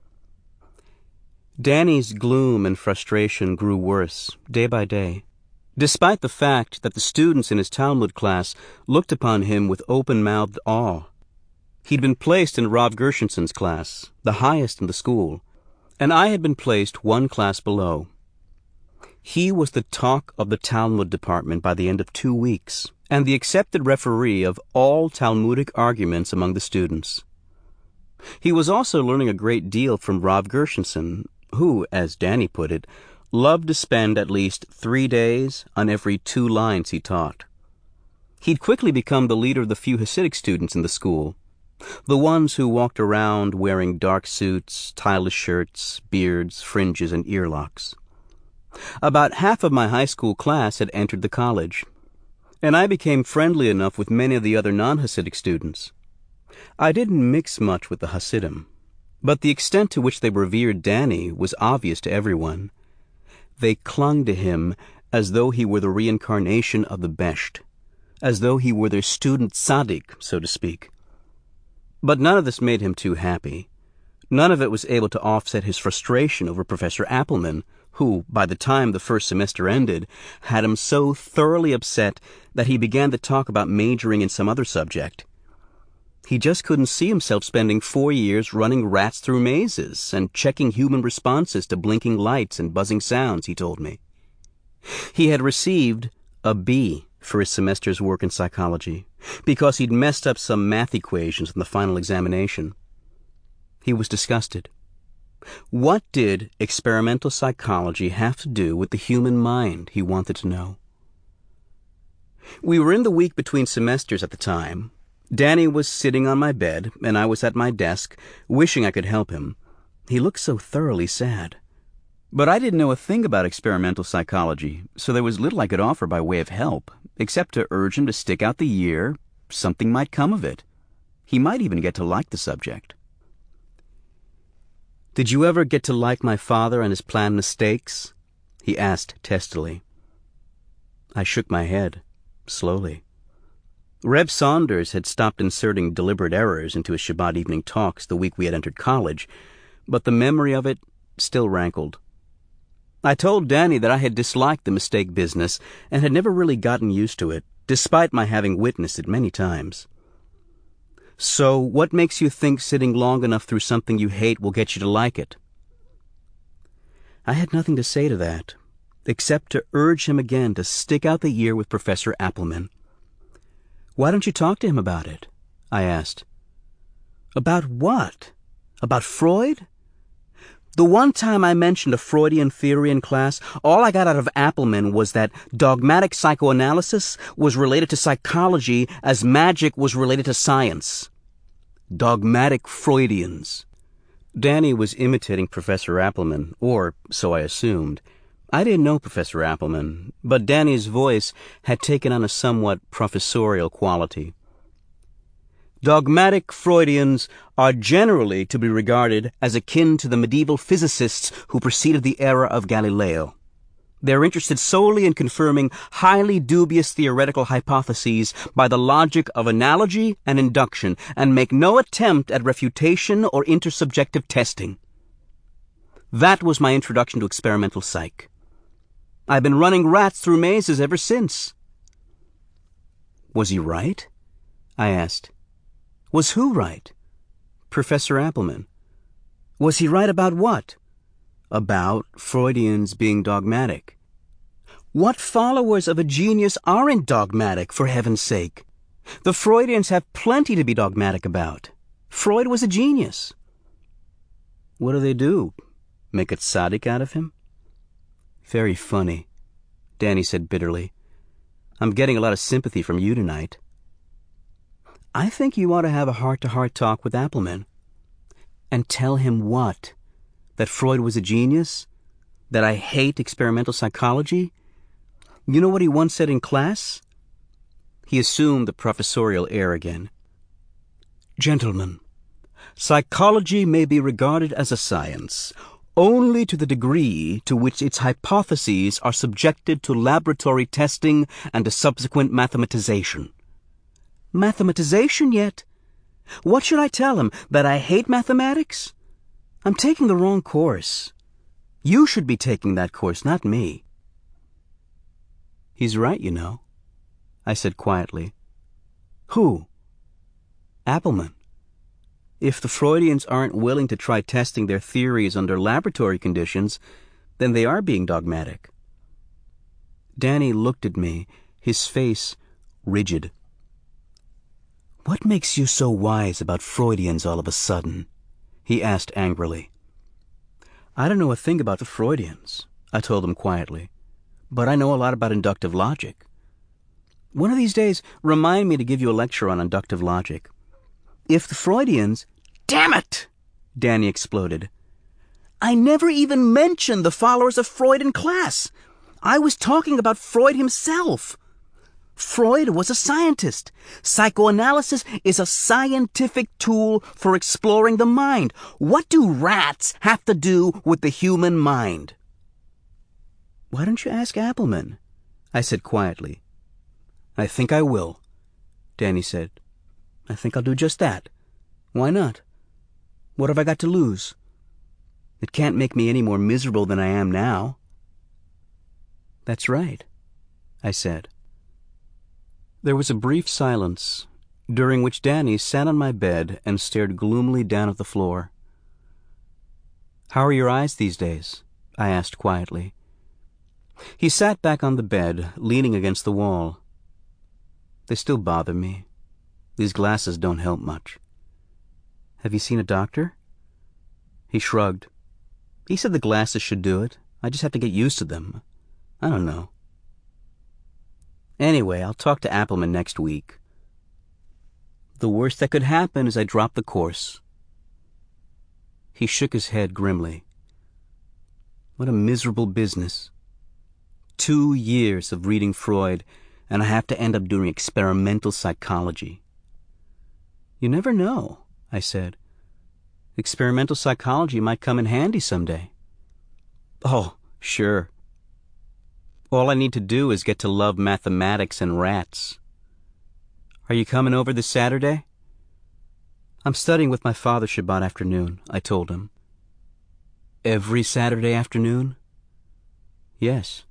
Danny's gloom and frustration grew worse day by day, despite the fact that the students in his Talmud class looked upon him with open-mouthed awe. He'd been placed in Rav Gershenson's class, the highest in the school, and I had been placed 1 class below. He was the talk of the Talmud department by the end of 2 weeks, and the accepted referee of all Talmudic arguments among the students. He was also learning a great deal from Rav Gershenson, who, as Danny put it, loved to spend at least 3 days on every 2 lines he taught. He'd quickly become the leader of the few Hasidic students in the school, the ones who walked around wearing dark suits, tieless shirts, beards, fringes, and earlocks. About half of my high school class had entered the college, and I became friendly enough with many of the other non-Hasidic students. I didn't mix much with the Hasidim, but the extent to which they revered Danny was obvious to everyone. They clung to him as though he were the reincarnation of the Besht, as though he were their student tzaddik, so to speak. But none of this made him too happy. None of it was able to offset his frustration over Professor Appelman, who, by the time the first semester ended, had him so thoroughly upset that he began to talk about majoring in some other subject. He just couldn't see himself spending 4 years running rats through mazes and checking human responses to blinking lights and buzzing sounds, he told me. He had received a B for his semester's work in psychology because he'd messed up some math equations in the final examination. He was disgusted. What did experimental psychology have to do with the human mind, he wanted to know. We were in the week between semesters at the time. Danny was sitting on my bed, and I was at my desk, wishing I could help him. He looked so thoroughly sad. But I didn't know a thing about experimental psychology, so there was little I could offer by way of help, except to urge him to stick out the year. Something might come of it. He might even get to like the subject. "Did you ever get to like my father and his planned mistakes?" he asked testily. I shook my head, slowly. Reb Saunders had stopped inserting deliberate errors into his Shabbat evening talks the week we had entered college, but the memory of it still rankled. I told Danny that I had disliked the mistake business and had never really gotten used to it, despite my having witnessed it many times. So, what makes you think sitting long enough through something you hate will get you to like it? I had nothing to say to that, except to urge him again to stick out the year with Professor Appelman. "Why don't you talk to him about it?" I asked. "About what? About Freud?" The one time I mentioned a Freudian theory in class, all I got out of Appelman was that dogmatic psychoanalysis was related to psychology as magic was related to science. Dogmatic Freudians. Danny was imitating Professor Appelman, or so I assumed. I didn't know Professor Appelman, but Danny's voice had taken on a somewhat professorial quality. Dogmatic Freudians are generally to be regarded as akin to the medieval physicists who preceded the era of Galileo. They're interested solely in confirming highly dubious theoretical hypotheses by the logic of analogy and induction, and make no attempt at refutation or intersubjective testing. That was my introduction to experimental psych. I've been running rats through mazes ever since. Was he right? I asked. Was who right? Professor Appelman. Was he right about what? About Freudians being dogmatic. What followers of a genius aren't dogmatic, for heaven's sake? The Freudians have plenty to be dogmatic about. Freud was a genius. What do they do? Make a tzaddik out of him? Very funny, Danny said bitterly. I'm getting a lot of sympathy from you tonight. I think you ought to have a heart-to-heart talk with Appelman. And tell him what? That Freud was a genius? That I hate experimental psychology? You know what he once said in class? He assumed the professorial air again. Gentlemen, psychology may be regarded as a science only to the degree to which its hypotheses are subjected to laboratory testing and to subsequent mathematization. Mathematization yet? What should I tell him, that I hate mathematics? I'm taking the wrong course. You should be taking that course, not me. He's right, you know, I said quietly. Who? Appelman. If the Freudians aren't willing to try testing their theories under laboratory conditions, then they are being dogmatic. Danny looked at me, his face rigid. What makes you so wise about Freudians all of a sudden? He asked angrily. I don't know a thing about the Freudians, I told him quietly, but I know a lot about inductive logic. One of these days, remind me to give you a lecture on inductive logic. If the Freudians... Damn it! Danny exploded. I never even mentioned the followers of Freud in class. I was talking about Freud himself. Freud was a scientist. Psychoanalysis is a scientific tool for exploring the mind. What do rats have to do with the human mind? Why don't you ask Appelman? I said quietly. I think I will, Danny said. I think I'll do just that. Why not? What have I got to lose? It can't make me any more miserable than I am now. That's right, I said. There was a brief silence, during which Danny sat on my bed and stared gloomily down at the floor. How are your eyes these days? I asked quietly. He sat back on the bed, leaning against the wall. They still bother me. These glasses don't help much. Have you seen a doctor? He shrugged. He said the glasses should do it. I just have to get used to them. I don't know. Anyway, I'll talk to Appelman next week. The worst that could happen is I drop the course. He shook his head grimly. What a miserable business. 2 years of reading Freud, and I have to end up doing experimental psychology. You never know, I said. Experimental psychology might come in handy someday. Oh, sure. All I need to do is get to love mathematics and rats. Are you coming over this Saturday? I'm studying with my father Shabbat afternoon, I told him. Every Saturday afternoon? Yes.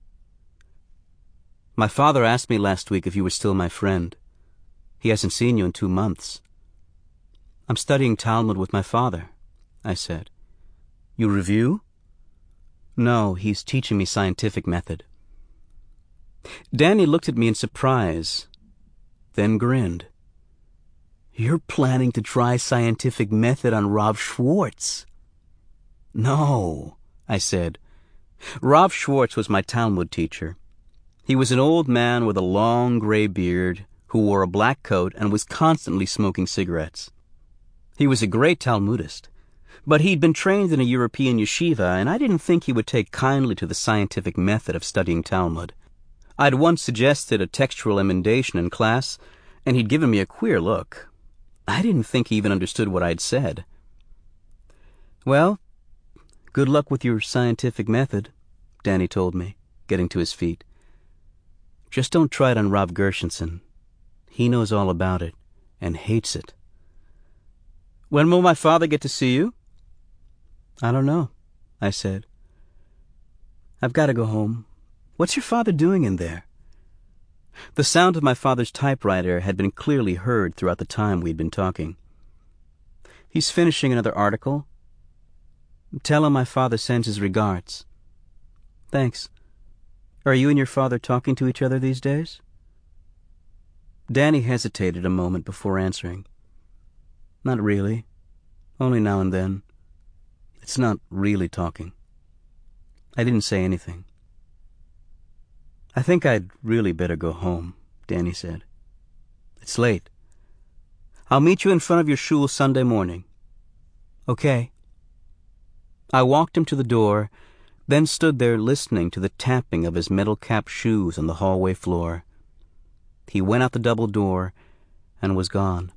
My father asked me last week if you were still my friend. He hasn't seen you in 2 months. I'm studying Talmud with my father, I said. You review? No, he's teaching me scientific method. Danny looked at me in surprise, then grinned. You're planning to try scientific method on Rav Schwartz? No, I said. Rav Schwartz was my Talmud teacher. He was an old man with a long gray beard who wore a black coat and was constantly smoking cigarettes. He was a great Talmudist, but he'd been trained in a European yeshiva, and I didn't think he would take kindly to the scientific method of studying Talmud. I'd once suggested a textual emendation in class, and he'd given me a queer look. I didn't think he even understood what I'd said. Well, good luck with your scientific method, Danny told me, getting to his feet. Just don't try it on Rav Gershenson. He knows all about it and hates it. When will my father get to see you? I don't know, I said. I've got to go home. What's your father doing in there? The sound of my father's typewriter had been clearly heard throughout the time we'd been talking. He's finishing another article. Tell him my father sends his regards. Thanks. Are you and your father talking to each other these days? Danny hesitated a moment before answering. Not really. Only now and then. It's not really talking. I didn't say anything. I think I'd really better go home, Danny said. It's late. I'll meet you in front of your shul Sunday morning. Okay. I walked him to the door, then stood there listening to the tapping of his metal-capped shoes on the hallway floor. He went out the double door and was gone.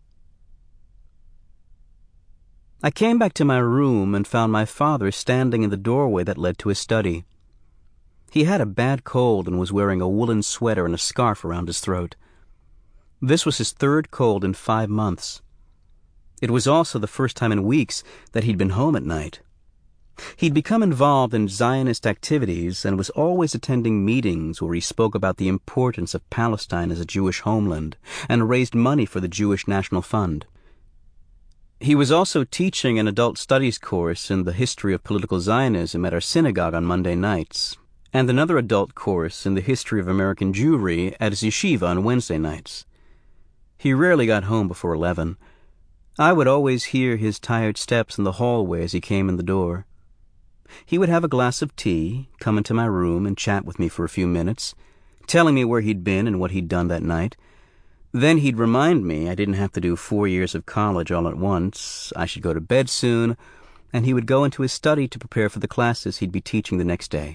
I came back to my room and found my father standing in the doorway that led to his study. He had a bad cold and was wearing a woolen sweater and a scarf around his throat. This was his 3rd cold in 5 months. It was also the first time in weeks that he'd been home at night. He'd become involved in Zionist activities and was always attending meetings where he spoke about the importance of Palestine as a Jewish homeland and raised money for the Jewish National Fund. He was also teaching an adult studies course in the history of political Zionism at our synagogue on Monday nights, and another adult course in the history of American Jewry at his yeshiva on Wednesday nights. He rarely got home before 11. I would always hear his tired steps in the hallway as he came in the door. He would have a glass of tea, come into my room and chat with me for a few minutes, telling me where he'd been and what he'd done that night. Then he'd remind me I didn't have to do 4 years of college all at once, I should go to bed soon, and he would go into his study to prepare for the classes he'd be teaching the next day.